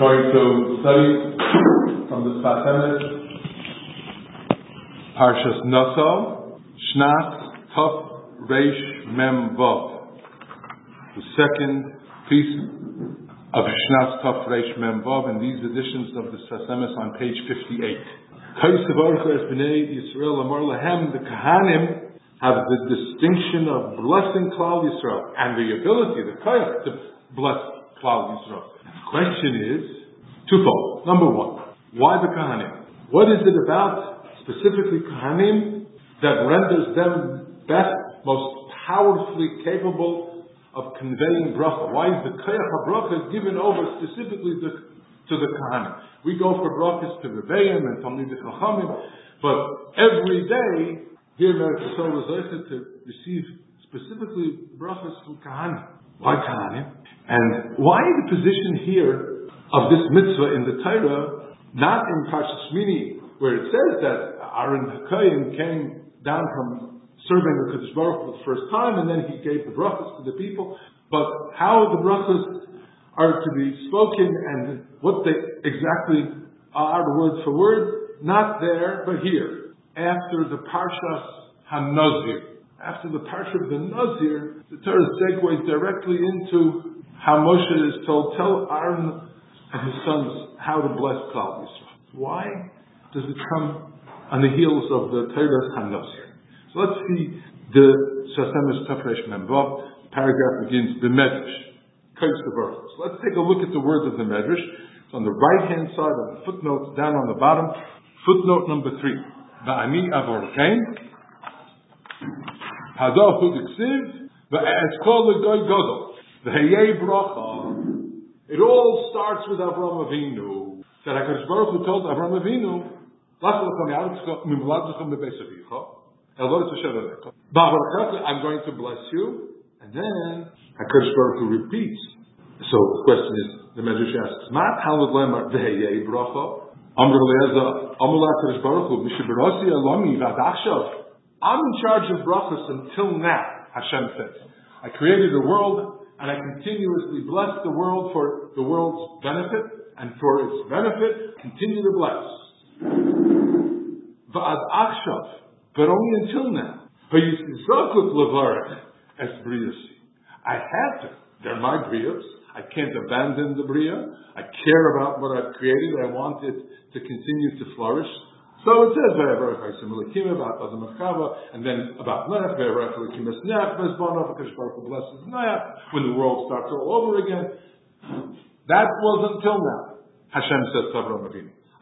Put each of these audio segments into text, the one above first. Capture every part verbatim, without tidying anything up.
going to study from the Sfas Emes, Parshas Naso, Shnas Tov Reish Mem Vav, the second piece of Shnas Tov Reish Mem Vav in these editions of the Sfas Emes on page fifty-eight. Kaisav Orcha Es Bnei Yisrael Amar Lahem, the Kahanim have the distinction of blessing Klal Yisrael and the ability, the koyach, to bless Klal Yisrael. The question is twofold. Number one, why the Kahanim? What is it about specifically Kahanim that renders them best, most powerfully capable of conveying bracha? Why is the koyach HaBracha given over specifically to, to the Kahanim? We go for brachas to Rebbeim and Talmidei Chachamim, but every day here Meretz Yisrael was able to receive specifically brachas from Kahanim. Why Kahanim? And why the position here of this mitzvah in the Torah, not in Parshas Shmini, where it says that Aaron HaKohen came down from serving the Kadosh Baruch Hu for the first time, and then he gave the brachas to the people, but how the brachas are to be spoken and what they exactly are, word for word, not there, but here. After the Parshas HaNazir, after the Parsha of the Nazir, the Torah segues directly into how Moshe is told, tell Aaron and his sons how to bless Klal Yisrael. Why does it come on the heels of the Torah's HaNazir? So let's see the Sfas Emes Tov Reish Mem Vav. The paragraph begins, the Medrash. So let's take a look at the words of the Medrash. It's on the right-hand side of the footnotes, down on the bottom. Footnote number three. Va'ani avorkein Hadahu diksiv ve'etzkol legoy godol ve'heyei bracha. It all starts with Avram Avinu. That HaKadosh Baruch Hu told Avram Avinu, I'm going to bless you. And then HaKadosh Baruch Hu repeats. So the question is, the Medrash asks, Ma talmud lemar v'heyei bracha? Amr Eliezer, Amr HaKadosh Baruch Hu, Mishibarasi Elami v'adachshav. I'm in charge of brachas until now, Hashem says. I created the world, and I continuously bless the world for the world's benefit, and for its benefit, continue to bless. V'adachshav, but only until now. V'yisizakut levarech es briyasi. I have to. They're my briyos. I can't abandon the bria. I care about what I've created. I want it to continue to flourish. So it says, and then about Nech, when the world starts all over again. That was until now. Hashem says to Avraham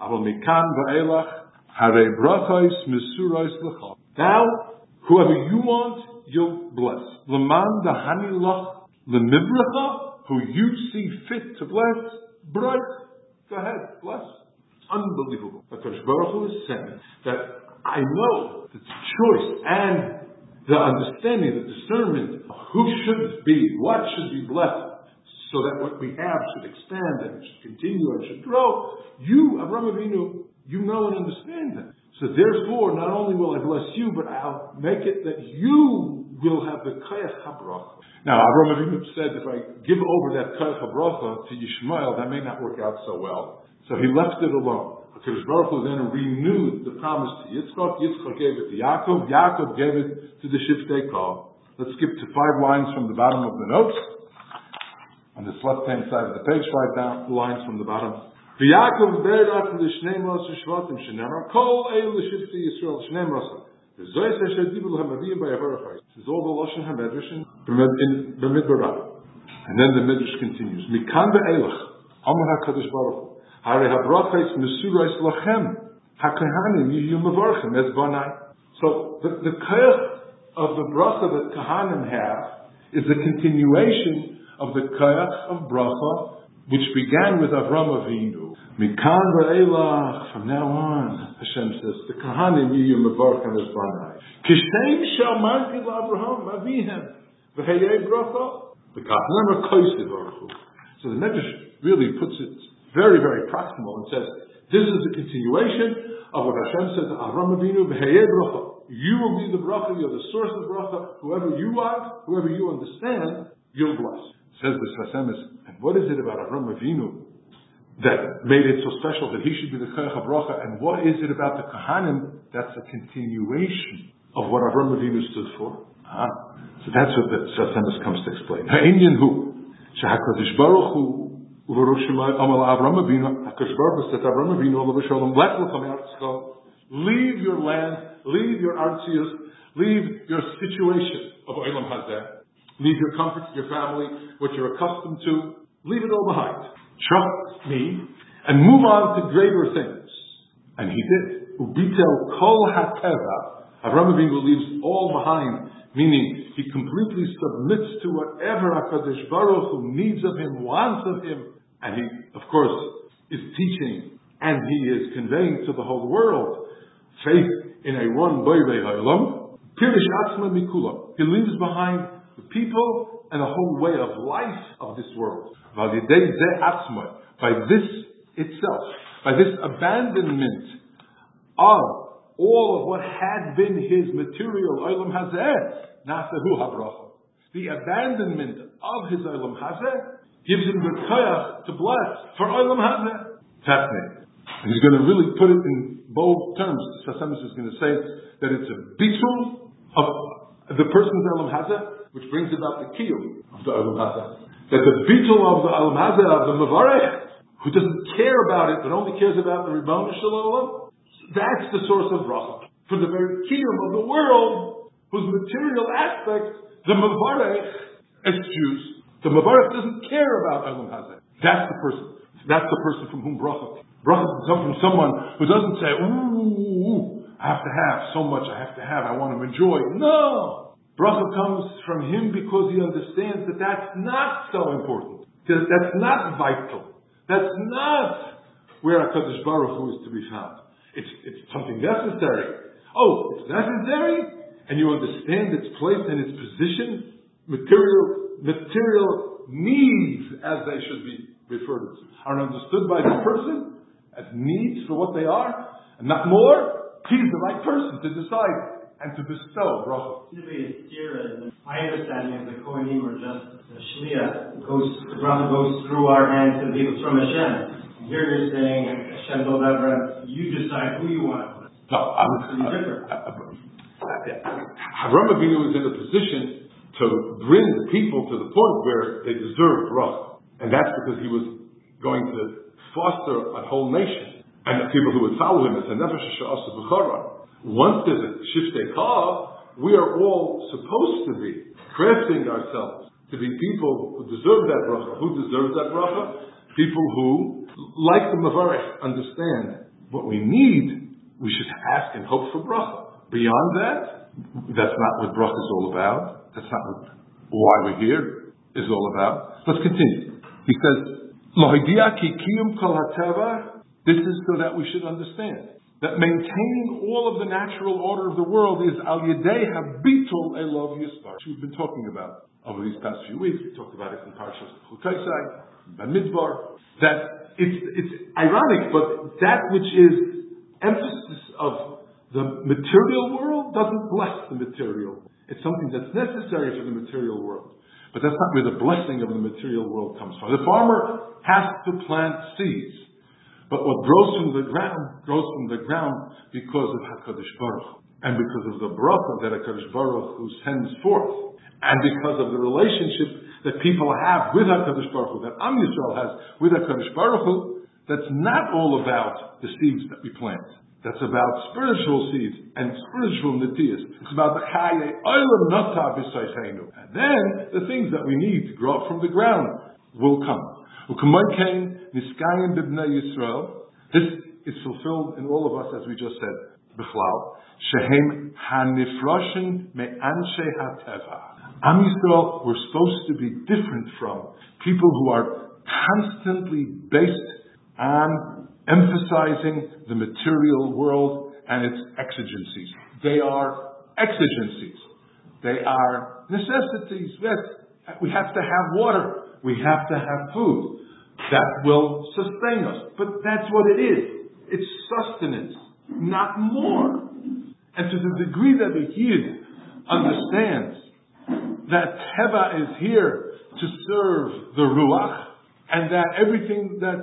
Avinu, now, whoever you want, you'll bless. L'man dahani lach l'mivracha, who you see fit to bless, bright. Go ahead, bless. Unbelievable. HaKadosh Baruch Hu is saying that I know the choice and the understanding, the discernment of who should be, what should be blessed, so that what we have should expand and should continue and should grow. You, Avraham Avinu, you know and understand that. So therefore, not only will I bless you, but I'll make it that you will have the koyach habracha. Now, Avraham Avinu said, if I give over that koyach habracha to Yishmael, that may not work out so well. So he left it alone. HaKadosh Baruch Hu then renewed the promise to Yitzchak. Yitzchak gave it to Yaakov. Yaakov gave it to the Shiftei Kol. Let's skip to five lines from the bottom of the notes. On this left-hand side of the page, five down lines from the bottom. V'Yaakov berat l'shnei moshe shvatim shenemar kol el l'Shiftei Yisrael shnei moshe. V'zoy sesher dibul hamaviyim b'yavarachai. This is all the Lashon HaMedrash in B'midbarah. And then the Midrash continues. Mikan be'elach Amar HaKadosh Baruch Hu. Hare habrachos mesuros lachem hakahanim yiyu mevarchim es banai. So the, the koyach of the bracha that kahanim have is the continuation of the koyach of bracha which began with Avram Avinu. Mikan va'elach, from now on, Hashem says, the kahanim yiyu mevarchim es banai. Kishem shamarti l'Avraham avihem v'heyei bracha. The kahanim are koysiv Baruch Hu. So the Medrash really puts it very, very proximal and says, this is a continuation of what Hashem said to Avram Avinu, B'heyei bracha. You will be the bracha, you're the source of bracha. Whoever you want, whoever you understand, you'll bless. Says the Sfas Emes, and what is it about Avram Avinu that made it so special that he should be the Koyach HaBracha. And what is it about the Kohanim? That's a continuation of what Avraham Avinu stood for. Ah. So that's what the Sfas Emes comes to explain. Ha'inyan hu, she'HaKadosh Baruch Hu, u'Baruch Shemai Amal Avraham Avinu, HaKadosh Baruch Hu said to Avraham Avinu, Olav Shalom, Lech l'cha me'aretzecha, leave your land, leave your artzius, leave your situation of Olam Hazeh, leave your comforts, your family, what you're accustomed to, leave it all behind. Trust me, and move on to greater things. And he did. Ubitel kol hateva. Avraham Avinu leaves all behind, meaning he completely submits to whatever HaKadosh Baruch Hu needs of him, wants of him, and he, of course, is teaching, and he is conveying to the whole world faith in a one Boirei Ha'olam. Pirish Atzma Mikula. He leaves behind the people and the whole way of life of this world. By this itself, by this abandonment of all of what had been his material Olam Hazeh, Nasahu HaBracha. The abandonment of his Olam Hazeh gives him the koyach to bless for Olam Hazeh. Fascinating. And he's going to really put it in bold terms. Sfas Emes is going to say that it's a bitul of the person's Olam Hazeh, which brings about the kiyum of the Olam Hazeh. That the bitul of the Olam Hazeh, of the Mavarech, who doesn't care about it, but only cares about the Ribono Shel Olam, that's the source of bracha. For the very kiyum of the world, whose material aspect, the Mavarech, eschews. The Mavarech doesn't care about Olam Hazeh. That's the person. That's the person from whom bracha. Bracha can come from someone who doesn't say, ooh, ooh, ooh, I have to have so much I have to have, I want to enjoy. No! Bracha comes from him because he understands that that's not so important. That that's not vital. That's not where HaKadosh Baruch Hu is to be found. It's, it's something necessary. Oh, it's necessary? And you understand its place and its position? Material, material needs, as they should be referred to, are understood by the person as needs for what they are, and not more. He's the right person to decide and to bestow bracha. My understanding is the Kohanim are just the Shliach, goes, the bracha goes through our hands to the people from Hashem. Here you're saying Hashem don't ever, you decide who you want to bless. No, I'm pretty different. Avraham Avinu is in a position to bring the people to the point where they deserve bracha, and that's because he was going to foster a whole nation and the people who would follow him as a nefesh she'asa b'chara. Once there's a shiftei kah, we are all supposed to be crafting ourselves to be people who deserve that bracha. Who deserves that bracha? People who, like the Mavarech, understand what we need. We should ask and hope for bracha. Beyond that, that's not what bracha is all about. That's not what, why we're here is all about. Let's continue. He says, this is so that we should understand that maintaining all of the natural order of the world is al yedei habitul elov yisbar. We've been talking about over these past few weeks. We talked about it in Parshas Chukosai, Bamidbar. That it's it's ironic, but that which is emphasis of the material world doesn't bless the material. It's something that's necessary for the material world. But that's not where the blessing of the material world comes from. The farmer has to plant seeds. But what grows from the ground, grows from the ground because of HaKadosh Baruch Hu. And because of the bracha that HaKadosh Baruch Hu sends forth. And because of the relationship that people have with HaKadosh Baruch Hu, that Am Yisrael has with HaKadosh Baruch Hu, that's not all about the seeds that we plant. That's about spiritual seeds and spiritual netiyas. It's about the chaye olam nata b'saycheinu. And then the things that we need to grow up from the ground will come. This is fulfilled in all of us, as we just said. Bichlal shehem hanifroshen me'anshe hateva. Am Yisrael, we're supposed to be different from people who are constantly based on emphasizing the material world and its exigencies. They are exigencies. They are necessities. Yes, we have to have water. We have to have food. That will sustain us. But that's what it is. It's sustenance, not more. And to the degree that the Yid understands that Teva is here to serve the Ruach, and that everything that's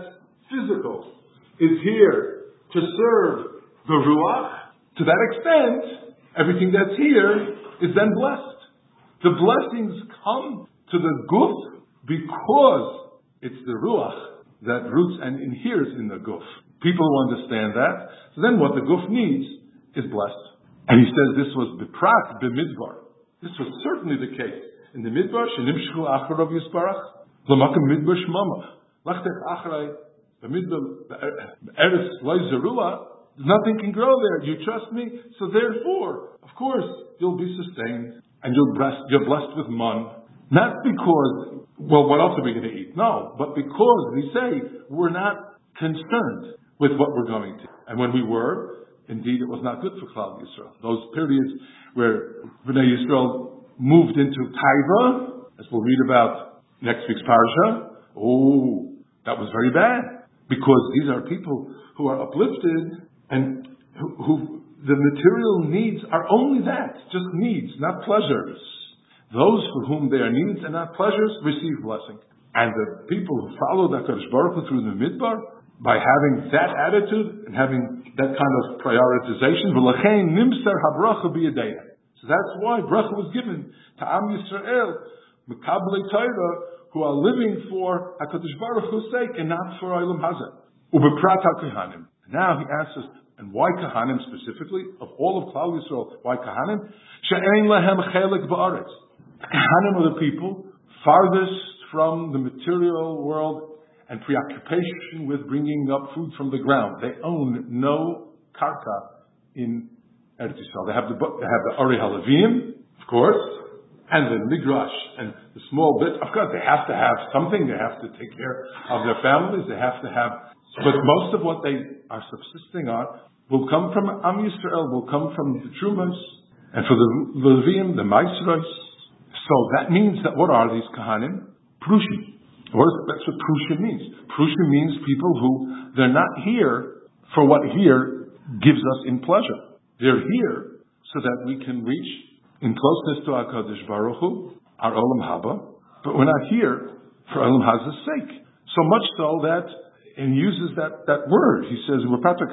physical, is here to serve the Ruach, to that extent, everything that's here is then blessed. The blessings come to the Guf because it's the Ruach that roots and inheres in the Guf. People who understand that, so then what the Guf needs is blessed. And he says this was beprat b'midbar. This was certainly the case in the Midbar. Shenimshchu acharav yisparach l'makam midbar shmamach lachtech acharei b'midbar eretz loy zerua. Nothing can grow there. You trust me, so therefore, of course, you'll be sustained and you're blessed. You're blessed with man. Not because, well, what else are we going to eat? No, but because we say we're not concerned with what we're going to. And when we were, indeed, it was not good for Klal Yisrael. Those periods where Bnei Yisrael moved into Taiva, as we'll read about next week's parasha, oh, that was very bad. Because these are people who are uplifted and who, who the material needs are only that, just needs, not pleasures. Those for whom they are needs and not pleasures receive blessing. And the people who follow the HaKadosh Baruch Hu through the Midbar, by having that attitude and having that kind of prioritization, so that's why bracha was given to Am Yisrael, Mekablei Torah, who are living for HaKadosh Baruch Hu's sake and not for Olam Hazeh. Ubeprat HaKahanim. Now he asks us, and why Kahanim specifically? Of all of Klal Yisrael, why Kahanim? She'ein lehem chelik ba'aretz. Kahanim are the people farthest from the material world and preoccupation with bringing up food from the ground. They own no karka in Eretz Yisrael. They have the they have the Ari Halavim, of course, and the Midrash and the small bit. Of course, they have to have something. They have to take care of their families. They have to have. But most of what they are subsisting on will come from Am Yisrael, will come from the Trumas, and for the Levim, the Maisros. So that means that what are these Kahanim? Prushim. Or that's what Prushim means. Prushim means people who, they're not here for what here gives us in pleasure. They're here so that we can reach in closeness to HaKadosh Baruch Hu, our Olam Haba, but we're not here for Olam Haba's sake. So much so that, and he uses that, that word. He says,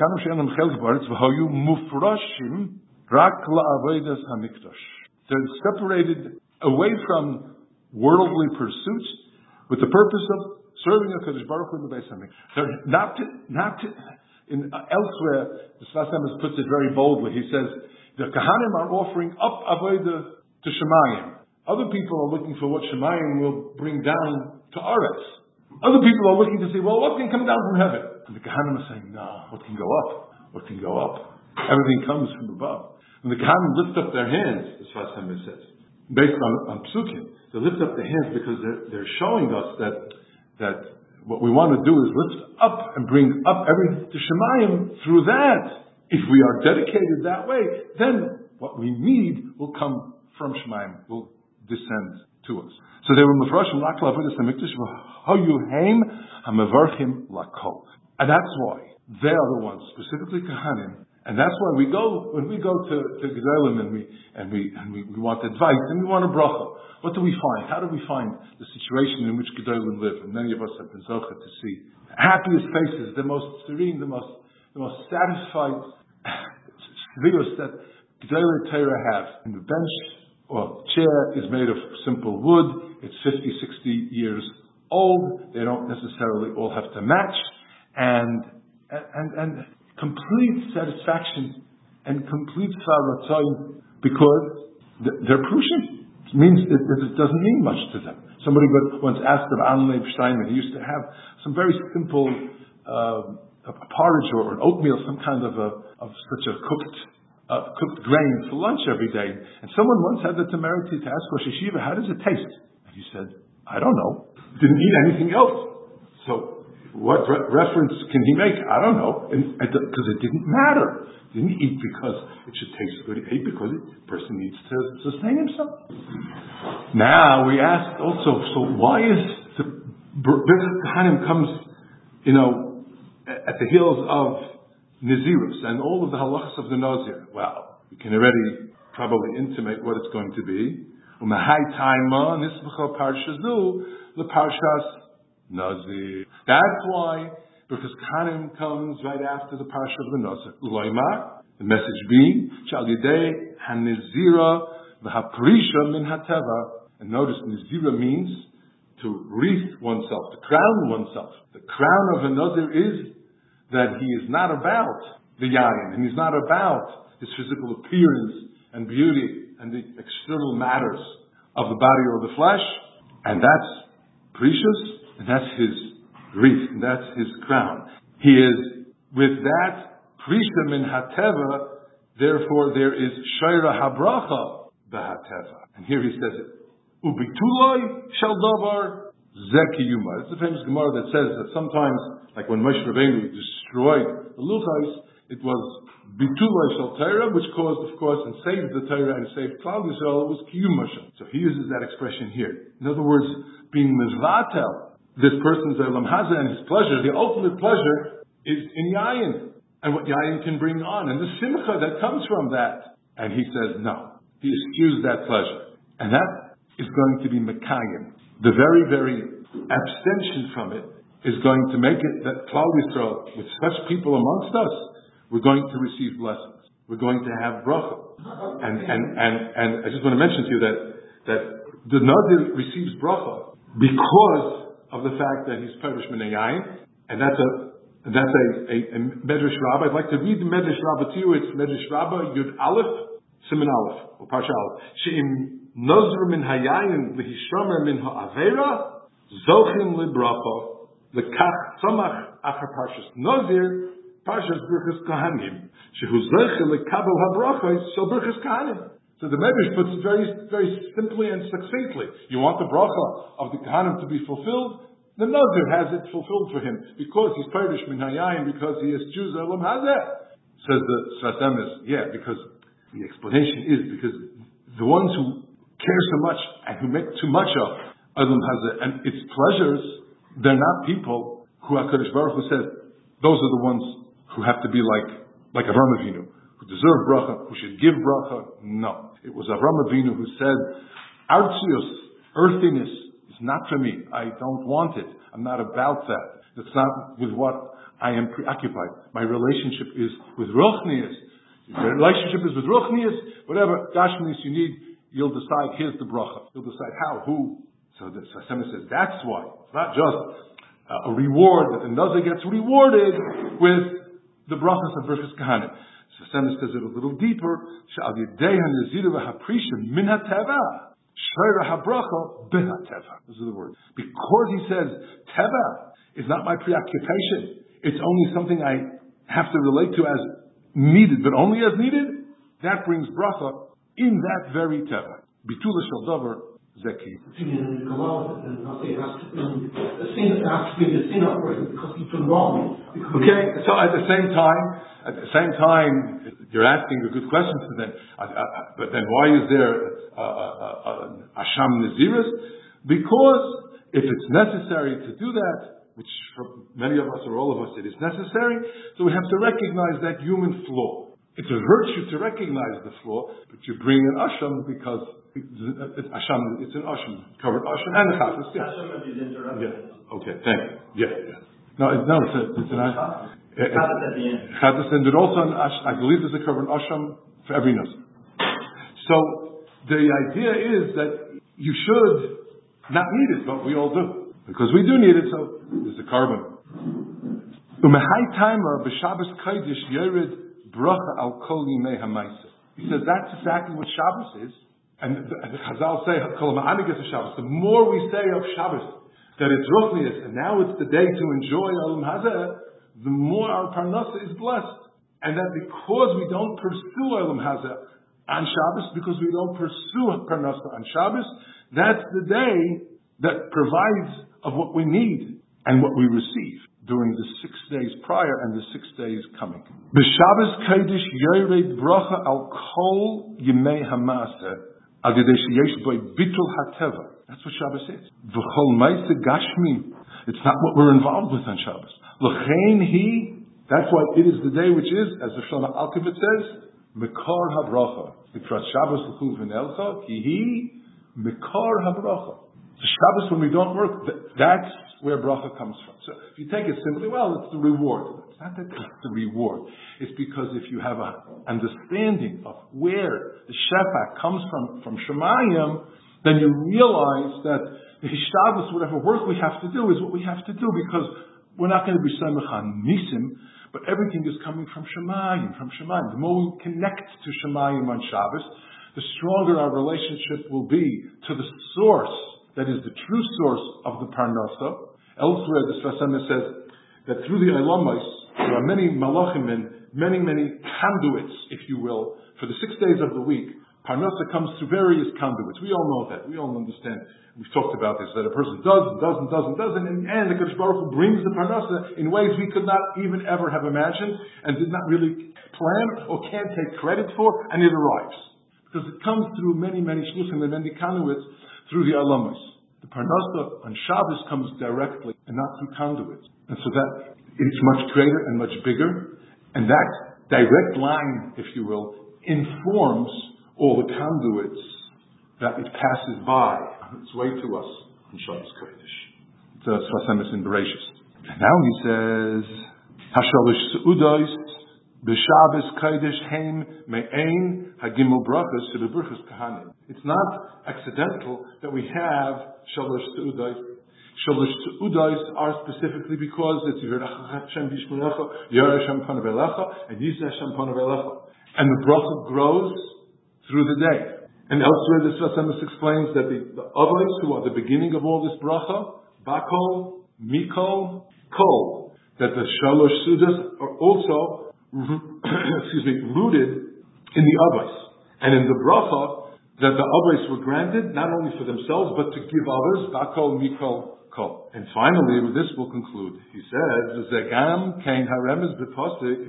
they're separated away from worldly pursuits with the purpose of serving HaKadosh Baruch Hu in the Beis HaMikdash. They're not to, not to, in, uh, elsewhere, the Sfas Emes puts it very boldly. He says, the Kahanim are offering up Avodah to Shemayim. Other people are looking for what Shemayim will bring down to Aretz. Other people are looking to see, well, what can come down from heaven? And the Kahanim are saying, no, what can go up? What can go up? Everything comes from above. When the Kahanim lift up their hands, the Sfas Emes says, based on, on Psukim, they lift up their hands because they're, they're showing us that that what we want to do is lift up and bring up everything to Shemayim. Through that, if we are dedicated that way, then what we need will come from Shemayim, will descend to us. So they were mefrashim lakla avodas hamikdash v'hoyuheim hamevarchim lakol, and that's why they are the ones, specifically Kahanim. And that's why we go, when we go to, to Gedolim and we, and we, and we, we want advice and we want a bracha, what do we find? How do we find the situation in which Gedolim live? And many of us have been zocheh to see the happiest faces, the most serene, the most, the most satisfied videos that Gedolei Torah have. And the bench or chair is made of simple wood. It's fifty, sixty years old. They don't necessarily all have to match. And, and, and, and complete satisfaction and complete saratzain because they're Prushim. It means it, it doesn't mean much to them. Somebody once asked of Alan Leib Steinman, he used to have some very simple uh, a porridge or an oatmeal, some kind of a of such a cooked uh, cooked grain for lunch every day. And someone once had the temerity to ask Rosh Yeshiva, how does it taste? And he said, I don't know. Didn't eat anything else. So what re- reference can he make? I don't know. Because it didn't matter. He didn't eat because it should taste good. He ate because the person needs to sustain himself. Now we ask also, so why is the Birkat Kohanim comes, you know, at the heels of Nazirus and all of the halachas of the Nazir? Well, we can already probably intimate what it's going to be. That's why because Kanim comes right after the Parsha of the Nosach. Loimar, the message being, Shal Yidei HaNizira V'Haprisha Min HaTeva. And notice Nizira means to wreath oneself, to crown oneself. The crown of a Nazir is that he is not about the Yayin, and he's not about his physical appearance and beauty and the external matters of the body or the flesh. And that's precious, and that's his wreath, and that's his crown. He is, with that, Prisha Min HaTeva, therefore there is Shaira HaBracha B'HaTeva. And here he says it. Ubitulai Shel Davar Zekiyuma. It's a famous Gemara that says that sometimes, like when Moshe Rabbeinu destroyed the Luchais, it was Bitulai Shel Torah, which caused, of course, and saved the Torah and saved Klal Yisrael, was Kiyumasha. So he uses that expression here. In other words, being Mizvatel, this person's Olam Hazeh and his pleasure, the ultimate pleasure is in Yayin, and what Yayin can bring on, and the Simcha that comes from that. And he says, no, he eschews that pleasure. And that is going to be Mekayim. The very, very abstention from it is going to make it that Klal Yisrael, with such people amongst us, we're going to receive blessings. We're going to have bracha. And and and, and I just want to mention to you that that the Nazir receives bracha because of the fact that he's Perish Minei Yayin, and that's a that's a, a, a Medrash Rabbah. I'd like to read the Medrash Rabbah to you. It's Medrash Rabbah Yud Aleph Siman Aleph or Parsha Aleph. She'im Nozr min hayayin lehishomer min ha'avera zochim libracha lekach samach achar parshas Nozir parshas Birchas Kohanim shehu zochim lekabel habracha shel Birchas Kohanim. So the Medrash puts it very, very simply and succinctly. You want the bracha of the Kohanim to be fulfilled? The Nozir has it fulfilled for him because he's Perish min hayayin, because he is Jews Olam Hazeh. Says the Sfas Emes, yeah, because the explanation is because the ones who care so much and who make too much of Olam Hazeh and its pleasures, they're not people who HaKadosh Baruch Hu says, those are the ones who have to be like, like Avraham Avinu, who deserve bracha, who should give bracha. No. It was Avraham Avinu who said, Artzius, earthiness, is not for me. I don't want it. I'm not about that. It's not with what I am preoccupied. My relationship is with Ruchnius. If your relationship is with Ruchnius, whatever Gashmius you need, you'll decide, here's the bracha. You'll decide how, who. So the Hashem says, that's why. It's not just uh, a reward that the Nazir gets rewarded with the brachas of Birchas Kohanim. So Hashem says it a little deeper. Sha'al yedei ha'nezira v'ha'prisha min ha'teva. Sh'ira ha'bracha b'ha'teva. Those are the words. Because he says, teva is not my preoccupation. It's only something I have to relate to as needed, but only as needed. That brings bracha in that very teva. Bitula shel davar zeki. Okay, so at the same time, at the same time, you're asking a good question. So then, uh, uh, but then why is there uh, uh, uh, asham naziris? Because if it's necessary to do that, which for many of us or all of us it is necessary, so we have to recognize that human flaw. It's a virtue to recognize the flaw, but you bring an asham because it's, it's asham. It's an asham covered asham and the chafetz. Yeah. Asham is interrupted. Yeah. Okay. Thank you. Yeah. Yeah. No, it's, no, it's, a, it's an asham. Chafetz and it also an ash, I believe there's a covered asham for every nose. So the idea is that you should not need it, but we all do because we do need it. So there's a carbon. Umehai timer b'Shabbos kodesh yered. Bracha al kol yimei ha'maisa. He says that's exactly what Shabbos is, and the, the Chazal say kol ma'anigas of Shabbos. The more we say of Shabbos that it's ruchnius, and now it's the day to enjoy Olam Hazeh, the more our parnasa is blessed, and that because we don't pursue Olam Hazeh on Shabbos, because we don't pursue parnasa on Shabbos, that's the day that provides of what we need and what we receive during the six days prior and the six days coming. B'Shabbos Kodesh Yored Bracha Al Kol Yimei Hamaseh Al Yedei Sheyesh Boi Bitul HaTeva. That's what Shabbos is. V'chol Ma'aseh Gashmi. It's not what we're involved with on Shabbos. L'chein Hi. That's why it is the day which is, as the Shlomo Alkivitz says, Mekor HaBracha. Because Shabbos L'chuv V'nelcha Ki Hi Mekor HaBracha. The Shabbos when we don't work, that's where bracha comes from. So if you take it simply, well, it's the reward. It's not that it's the reward. It's because if you have an understanding of where the shefach comes from, from Shemayim, then you realize that the hishtadlus, whatever work we have to do, is what we have to do, because we're not going to be samech on nisim, but everything is coming from Shemayim, from Shemayim. The more we connect to Shemayim on Shabbos, the stronger our relationship will be to the source, that is the true source of the Parnasa. Elsewhere, the Sfas Emes says that through the Eilamais, there are many malachim and many, many conduits, if you will, for the six days of the week. Parnasa comes through various conduits. We all know that. We all understand. We've talked about this, that a person does and does and does and does, and in the end, the Kadosh Baruch Hu brings the Parnasa in ways we could not even ever have imagined and did not really plan or can't take credit for, and it arrives. Because it comes through many, many shluchim and many conduits through the alamas. The Parnasa on Shabbos comes directly and not through conduits. And so that it's much greater and much bigger. And that direct line, if you will, informs all the conduits that it passes by on its way to us on Shabbos Kodesh. It's a Sfas Emes in Bereshis. And now he says, Hashalish Seudos B'Shabbos Kodesh Heim Me'ein Hagimel Brachos to the Brachos Kahanim. It's not accidental that we have Shalosh Seudos. Shalosh Seudos are specifically because it's Yirach Hashem B'Shmunecha, Yer Hashem Panav Elecha, and Yisrael Hashem Panav Elecha. And the bracha grows through the day. And elsewhere, the Sfas Emes explains that the, the Avos, who are the beginning of all this bracha, Bakol, Mikol, Kol, that the Shalosh Seudos are also excuse me, rooted in the Avos. And in the bracha, that the Avos were granted, not only for themselves, but to give others, Bakol, Mikol, Kol. And finally, with this we'll conclude. He says, Zegam kein haremes b'pasik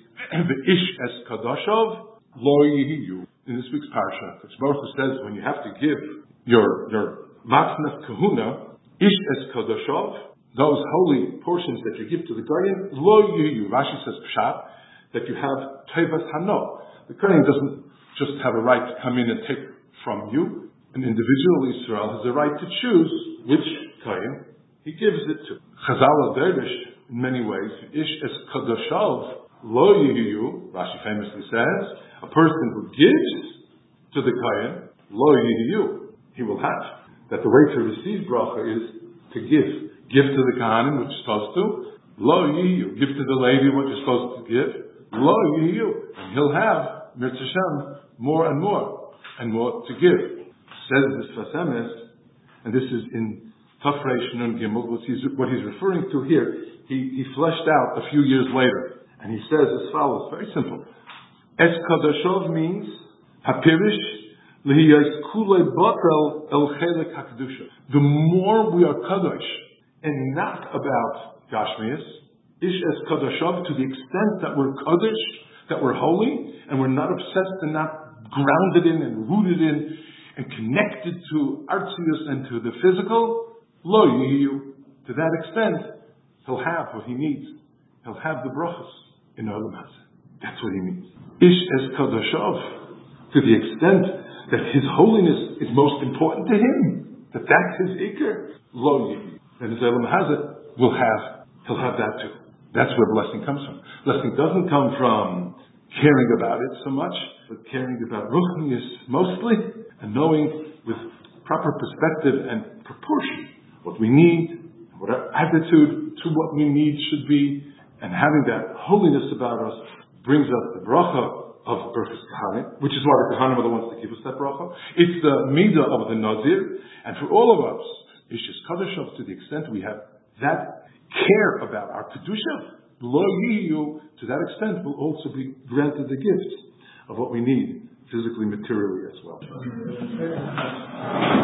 v'ish es kadoshov lo yihiyu. In this week's parsha, Kadosh Baruch Hu says, when you have to give your, your matnas kahuna, ish es kadoshov, those holy portions that you give to the Kohen, lo yihiyu. Rashi says, Pshat, that you have Tevas Hano. The Kohen doesn't just have a right to come in and take from you. An individual Israel has a right to choose which Kohen he gives it to. Chazal Dervish, in many ways, Ish es Kadoshav Lo Yihiyu, Rashi famously says, a person who gives to the Kohen, Lo Yihiyu, he will have. That the way to receive bracha is to give. Give to the Kohanim what you're supposed to. Lo Yihiyu, give to the Levi what you're supposed to give. Lo Yihiyu, and he'll have Mirz Hashem more and more and more to give. Says the Sfas Emes, and this is in Tafresh Nun Gimel, what he's, what he's referring to here, he, he fleshed out a few years later, and he says as follows, very simple. Es Kadoshov means Hapirish Lihiyais Kulei Batel El Chelek HaKadusha. The more we are Kadosh and not about Gashmias, Ish es Kadoshov, to the extent that we're Kadosh, that we're holy, and we're not obsessed and not grounded in and rooted in and connected to Artzius and to the physical, Lo Yihiyu. To that extent, he'll have what he needs. He'll have the brachos in Olam Hazeh. That's what he means. Ish es Kadoshov, to the extent that his holiness is most important to him, that that's his ikr, Lo Yihiyu. And his Olam Hazeh will have, he'll have that too. That's where blessing comes from. Blessing doesn't come from caring about it so much, but caring about ruchnius mostly, and knowing with proper perspective and proportion what we need, what our attitude to what we need should be, and having that holiness about us brings us the bracha of Berchus Kahanim, which is why the Kahanim are the ones that give us that bracha. It's the midah of the Nazir, and for all of us, it's just Kadashov to the extent we have that care about our Kedusha, Lo Yihiyu, to that extent will also be granted the gifts of what we need, physically, materially as well.